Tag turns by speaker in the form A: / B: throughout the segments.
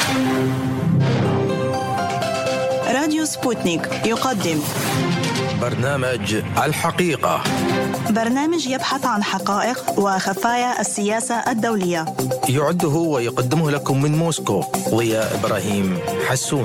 A: راديو سبوتنيك يقدم
B: برنامج الحقيقة،
A: برنامج يبحث عن حقائق وخفايا السياسة الدولية.
B: يعده ويقدمه لكم من موسكو ضياء إبراهيم حسون.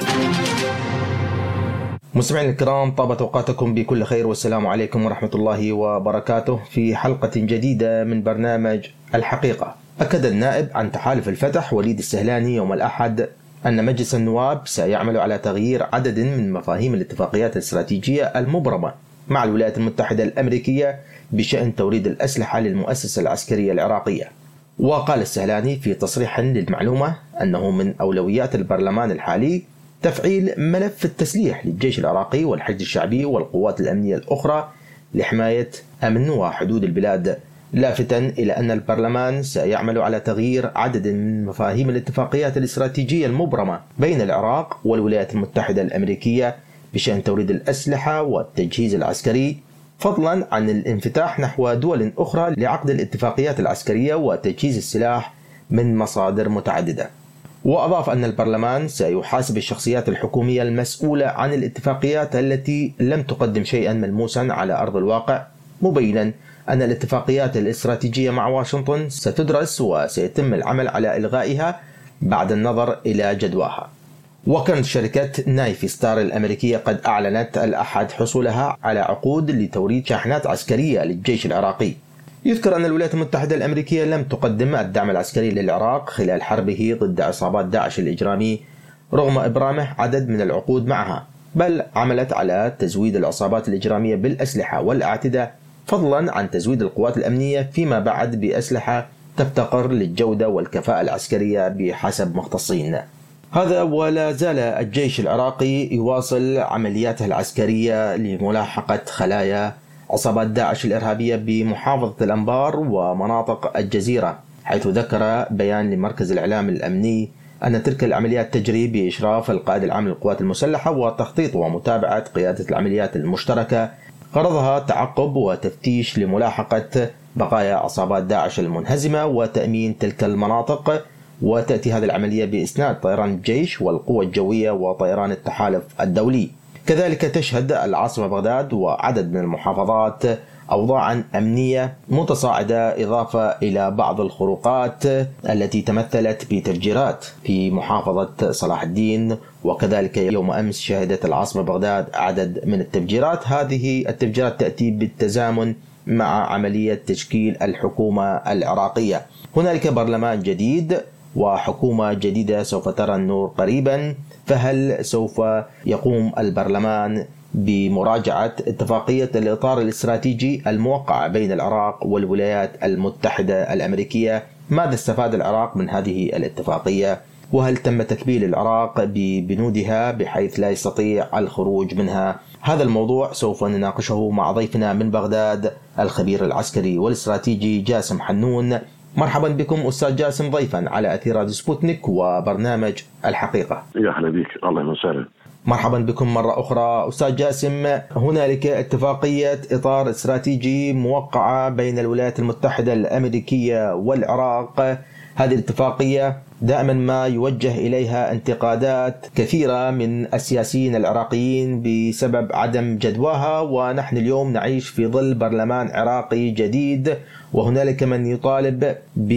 B: مستمعين الكرام، طابت أوقاتكم بكل خير والسلام عليكم ورحمة الله وبركاته. في حلقة جديدة من برنامج الحقيقة، أكد النائب عن تحالف الفتح وليد السهلاني يوم الأحد أن مجلس النواب سيعمل على تغيير عدد من مفاهيم الاتفاقيات الاستراتيجية المبرمة مع الولايات المتحدة الأمريكية بشأن توريد الأسلحة للمؤسسة العسكرية العراقية. وقال السهلاني في تصريح للمعلومة أنه من أولويات البرلمان الحالي تفعيل ملف التسليح للجيش العراقي والحشد الشعبي والقوات الأمنية الأخرى لحماية أمن وحدود البلاد، لافتا إلى أن البرلمان سيعمل على تغيير عدد من مفاهيم الاتفاقيات الاستراتيجية المبرمة بين العراق والولايات المتحدة الأمريكية بشأن توريد الأسلحة والتجهيز العسكري، فضلا عن الانفتاح نحو دول أخرى لعقد الاتفاقيات العسكرية وتجهيز السلاح من مصادر متعددة. وأضاف أن البرلمان سيحاسب الشخصيات الحكومية المسؤولة عن الاتفاقيات التي لم تقدم شيئا ملموسا على أرض الواقع، مبينا أن الاتفاقيات الاستراتيجية مع واشنطن ستدرس وسيتم العمل على إلغائها بعد النظر إلى جدواها. وكانت شركة نايفي ستار الأمريكية قد أعلنت الأحد حصولها على عقود لتوريد شاحنات عسكرية للجيش العراقي. يذكر أن الولايات المتحدة الأمريكية لم تقدم الدعم العسكري للعراق خلال حربه ضد عصابات داعش الإجرامي رغم إبرامه عدد من العقود معها، بل عملت على تزويد العصابات الإجرامية بالأسلحة والأعتدة، فضلا عن تزويد القوات الأمنية فيما بعد بأسلحة تفتقر للجودة والكفاءة العسكرية بحسب مختصين. هذا ولا زال الجيش العراقي يواصل عملياته العسكرية لملاحقة خلايا عصابات داعش الإرهابية بمحافظة الأنبار ومناطق الجزيرة، حيث ذكر بيان لمركز الإعلام الأمني أن تلك العمليات تجري بإشراف القائد العام للقوات المسلحة وتخطيط ومتابعة قيادة العمليات المشتركة، غرضها تعقب وتفتيش لملاحقة بقايا عصابات داعش المنهزمة وتأمين تلك المناطق. وتأتي هذه العملية بإسناد طيران الجيش والقوى الجوية وطيران التحالف الدولي. كذلك تشهد العاصمة بغداد وعدد من المحافظات أوضاعا أمنية متصاعدة، إضافة إلى بعض الخروقات التي تمثلت بتفجيرات في محافظة صلاح الدين. وكذلك يوم أمس شهدت العاصمة بغداد عدد من التفجيرات. هذه التفجيرات تأتي بالتزامن مع عملية تشكيل الحكومة العراقية. هنالك برلمان جديد وحكومة جديدة سوف ترى النور قريبا، فهل سوف يقوم البرلمان بمراجعة اتفاقية الإطار الاستراتيجي الموقعة بين العراق والولايات المتحدة الأمريكية؟ ماذا استفاد العراق من هذه الاتفاقية؟ وهل تم تكبيل العراق ببنودها بحيث لا يستطيع الخروج منها؟ هذا الموضوع سوف نناقشه مع ضيفنا من بغداد الخبير العسكري والاستراتيجي جاسم حنون. مرحبا بكم أستاذ جاسم ضيفا على أثير راديو سبوتنيك وبرنامج الحقيقة.
C: يا أهلا بك، الله وسهلا.
B: مرحبا بكم مرة أخرى أستاذ جاسم. هنالك اتفاقية إطار استراتيجي موقعة بين الولايات المتحدة الأمريكية والعراق. هذه الاتفاقية دائما ما يوجه إليها انتقادات كثيرة من السياسيين العراقيين بسبب عدم جدواها، ونحن اليوم نعيش في ظل برلمان عراقي جديد، وهنالك من يطالب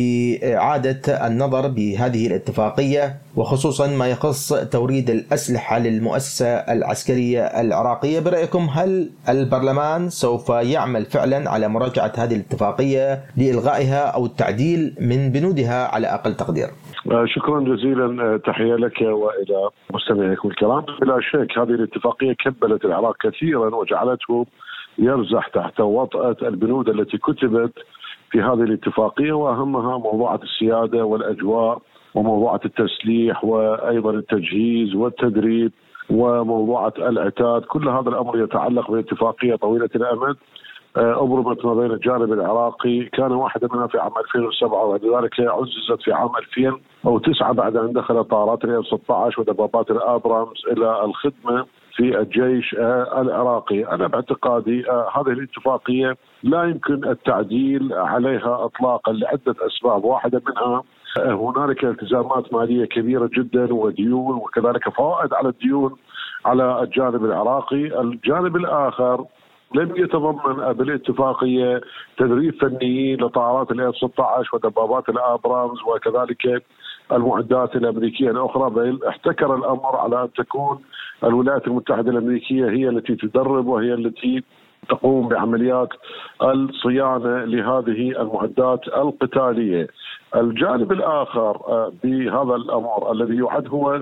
B: بإعادة النظر بهذه الاتفاقية، وخصوصا ما يخص توريد الأسلحة للمؤسسة العسكرية العراقية. برأيكم هل البرلمان سوف يعمل فعلا على مراجعة هذه الاتفاقية لإلغائها أو التعديل من بنودها على أقل تقدير؟
C: شكرا جزيلا، تحية لك وإلى مستمعيكم الكرام. بلا شك هذه الاتفاقية كبلت العراق كثيرا وجعلته يرزح تحت وطأة البنود التي كتبت في هذه الاتفاقية، وأهمها موضوعة السيادة والأجواء وموضوعة التسليح وأيضا التجهيز والتدريب وموضوعة العتاد. كل هذا الأمر يتعلق باتفاقية طويلة الأمد أبرمت ما بين الجانب العراقي، كان واحدة منها في عام 2007 وذلك عززت في عام 2009 بعد أن دخلت طائرات الإف 16 ودبابات الأبرامز إلى الخدمة في الجيش العراقي. أنا باعتقادي هذه الاتفاقية لا يمكن التعديل عليها إطلاقا لعدة أسباب. واحدة منها هنالك التزامات مالية كبيرة جدا وديون وكذلك فوائد على الديون على الجانب العراقي. الجانب الآخر لم يتضمن بالاتفاقية تدريب فنيين لطائرات F-16 ودبابات الآبرامز وكذلك المعدات الأمريكية الأخرى، بل احتكر الأمر على أن تكون الولايات المتحدة الأمريكية هي التي تدرب وهي التي تقوم بعمليات الصيانة لهذه المعدات القتالية. الجانب الآخر بهذا الأمر الذي يعد هو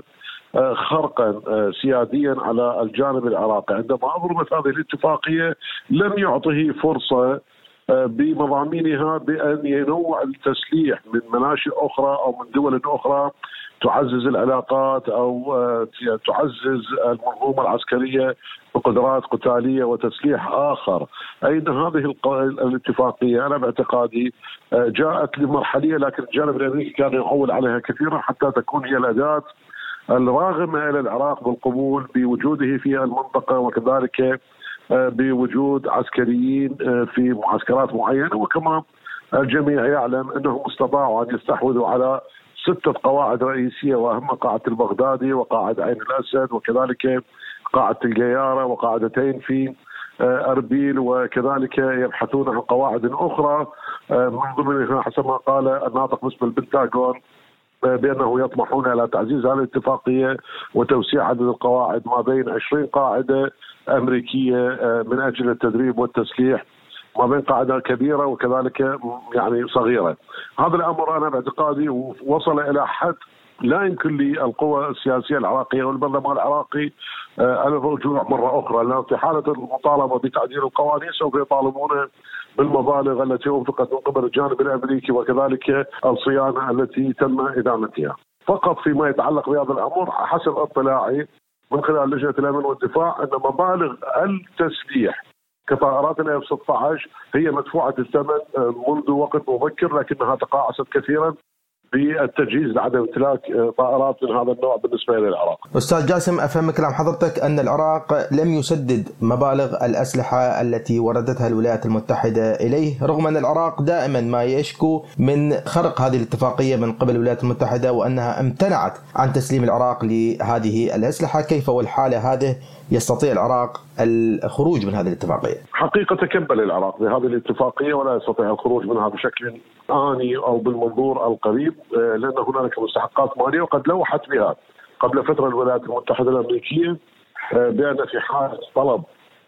C: خرقا سياديا على الجانب العراقي، عندما أضربت هذه الاتفاقية لم يعطه فرصة بمضامينها بأن ينوع التسليح من مناشئ أخرى أو من دول أخرى تعزز العلاقات أو تعزز المنظومة العسكرية بقدرات قتالية وتسليح آخر. أين هذه الاتفاقية؟ أنا باعتقادي جاءت لمرحلية، لكن الجانب الأمريكي كان يعول عليها كثيرا حتى تكون هي الأداة الراغمة إلى العراق بالقبول بوجوده في المنطقة وكذلك بوجود عسكريين في معسكرات معينة. وكما الجميع يعلم أنهم استطاعوا أن يستحوذوا على 6 قواعد رئيسية، وأهمها قاعدة البغدادي وقاعدة عين الأسد وكذلك قاعدة الجيارة وقاعدتين في أربيل، وكذلك يبحثون عن قواعد أخرى من ضمنها حسب ما قال الناطق باسم البنتاغون بأنه يطمحون إلى تعزيز هذه الاتفاقية وتوسيع عدد القواعد ما بين 20 قاعدة أمريكية من أجل التدريب والتسليح، ما بين قاعدة كبيرة وكذلك يعني صغيرة. هذا الأمر أنا باعتقادي وصل إلى حد لا يمكن للقوى السياسية العراقية والبرلمان العراقي الرجوع مرة أخرى، لأن في حالة المطالبة بتعديل القوانين سوف يطالبون بالمبالغ التي أنفقت من قبل الجانب الأمريكي وكذلك الصيانة التي تم إدامتها. فقط فيما يتعلق بهذا الأمر حسب اطلاعي من خلال لجنة الأمن والدفاع أن مبالغ التسليح كطائرات F-16 هي مدفوعة الثمن منذ وقت مبكر، لكنها تقاعست كثيرا بالتجهيز لعدم امتلاك طائرات من هذا النوع بالنسبة للعراق.
B: أستاذ جاسم، أفهم كلام حضرتك أن العراق لم يسدد مبالغ الأسلحة التي وردتها الولايات المتحدة إليه، رغم أن العراق دائما ما يشكو من خرق هذه الاتفاقية من قبل الولايات المتحدة وأنها امتنعت عن تسليم العراق لهذه الأسلحة. كيف والحالة هذه يستطيع العراق الخروج من هذه الاتفاقية؟
C: حقيقة تكبل العراق بهذه الاتفاقية ولا يستطيع الخروج منها بشكل آني أو بالمنظور القريب، لأن هنالك مستحقات مالية وقد لوحت بها قبل فترة الولايات المتحدة الأمريكية بأن في حال طلب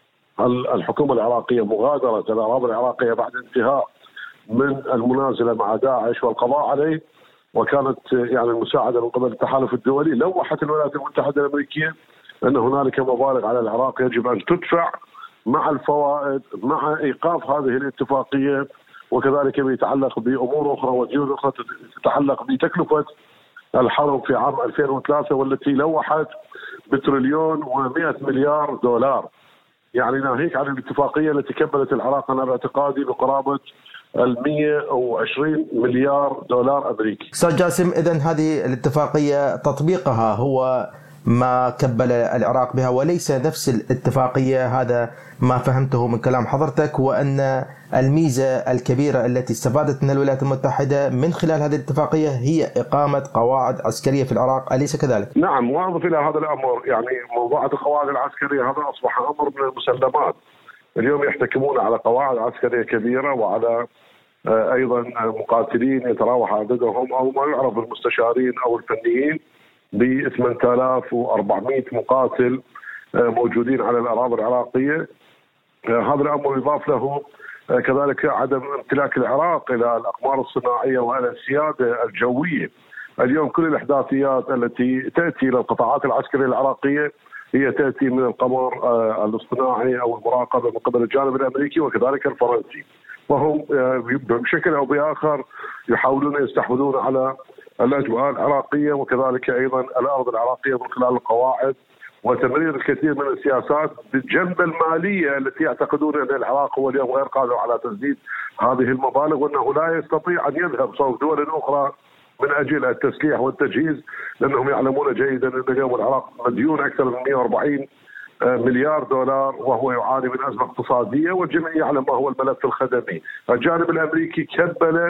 C: الحكومة العراقية مغادرة الأراضي العراقية بعد انتهاء من المنازلة مع داعش والقضاء عليه، وكانت يعني المساعدة من قبل التحالف الدولي، لوحت الولايات المتحدة الأمريكية أن هنالك مبالغ على العراق يجب أن تدفع مع الفوائد مع إيقاف هذه الاتفاقية، وكذلك يتعلق بأمور أخرى وديون أخرى تتعلق بتكلفة الحرب في عام 2003 والتي لوحت بتريليون و100 مليار دولار. يعني ناهيك عن الاتفاقية التي كبلت العراق أنا باعتقادي بقرابة 120 مليار دولار أمريكي.
B: أستاذ جاسم، إذن هذه الاتفاقية تطبيقها هو ما كبل العراق بها وليس نفس الاتفاقية، هذا ما فهمته من كلام حضرتك، وأن الميزة الكبيرة التي استفادت من الولايات المتحدة من خلال هذه الاتفاقية هي إقامة قواعد عسكرية في العراق، أليس كذلك؟
C: نعم، وأضف إلى هذا الأمر يعني موضوع القواعد العسكرية هذا أصبح أمر من المسلمات. اليوم يحتكمون على قواعد عسكرية كبيرة وعلى أيضا مقاتلين يتراوح عددهم أو ما يعرف المستشارين أو الفنيين ب 8400 مقاتل موجودين على الأراضي العراقية. هذا الأمر يضاف له كذلك عدم امتلاك العراق إلى الأقمار الصناعية وإلى السيادة الجوية. اليوم كل الإحداثيات التي تأتي إلى القطاعات العسكرية العراقية هي تأتي من القمر الاصطناعي أو المراقبة من قبل الجانب الأمريكي وكذلك الفرنسي، وهم بشكل أو بآخر يحاولون يستحوذون على الأجواء العراقية وكذلك أيضا الأرض العراقية من خلال القواعد وتمرير الكثير من السياسات بالجنب المالية التي يعتقدون أن العراق هو اليوم غير قادر على تسديد هذه المبالغ، وأنه لا يستطيع أن يذهب صوب دول أخرى من أجل التسليح والتجهيز، لأنهم يعلمون جيدا أن اليوم العراق مديون أكثر من 140 مليار دولار وهو يعاني من أزمة اقتصادية، والجميع يعلم ما هو الملف الخدمي. الجانب الأمريكي كبل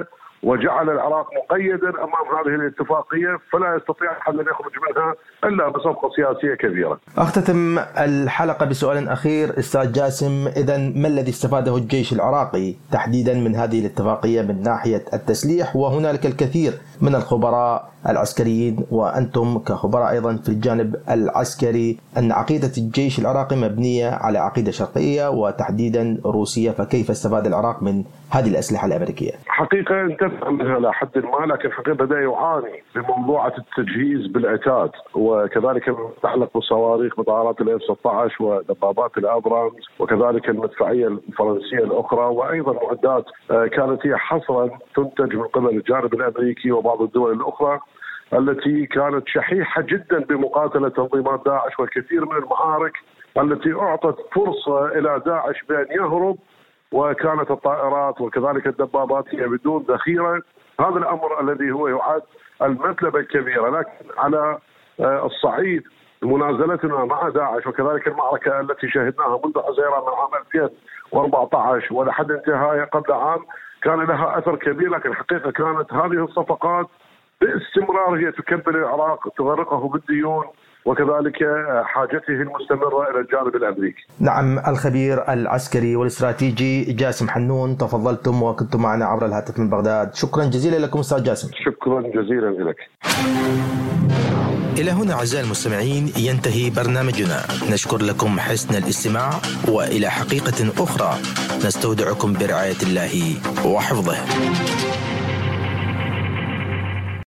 C: وجعل العراق مقيدا أمام هذه الاتفاقية، فلا يستطيع أحد أن يخرج منها إلا بصفقة سياسية كبيرة.
B: أختتم الحلقة بسؤال أخير أستاذ جاسم، إذن ما الذي استفاده الجيش العراقي تحديدا من هذه الاتفاقية من ناحية التسليح؟ وهنالك الكثير من الخبراء العسكريين وأنتم كخبراء أيضا في الجانب العسكري أن عقيدة الجيش العراقي مبنية على عقيدة شرقية وتحديدا روسية، فكيف استفاد العراق من هذه الأسلحة الأمريكية؟
C: حقيقة انتبه منها إلى حد ما، لكن حقيقة بدأ يعاني بموضوعة التجهيز بالعتاد، وكذلك ما يتعلق بالصواريخ بطائرات F-16 ودبابات الأبرامز، وكذلك المدفعية الفرنسية الأخرى، وأيضا معدات كانت هي حصرا تنتج من قبل الجانب الأمريكي وبعض الدول الأخرى التي كانت شحيحة جدا بمقاتلة تنظيمات داعش، والكثير من المعارك التي أعطت فرصة إلى داعش بأن يهرب، وكانت الطائرات وكذلك الدبابات هي بدون ذخيرة. هذا الأمر الذي هو يعد المثلبة الكبيرة. لكن على الصعيد منازلتنا مع داعش وكذلك المعركة التي شهدناها منذ حزيران من عام 2014 ولحد انتهائها قبل عام كان لها أثر كبير، لكن حقيقة كانت هذه الصفقات باستمرار هي تكبل العراق، تغرقه بالديون وكذلك حاجته المستمرة إلى الجانب الأمريكي.
B: نعم، الخبير العسكري والاستراتيجي جاسم حنون، تفضلتم وكنتم معنا عبر الهاتف من بغداد. شكرا جزيلا لكم أستاذ جاسم.
C: شكرا جزيلا لك.
B: إلى هنا أعزائي المستمعين ينتهي برنامجنا، نشكر لكم حسن الاستماع، وإلى حقيقة أخرى نستودعكم برعاية الله وحفظه.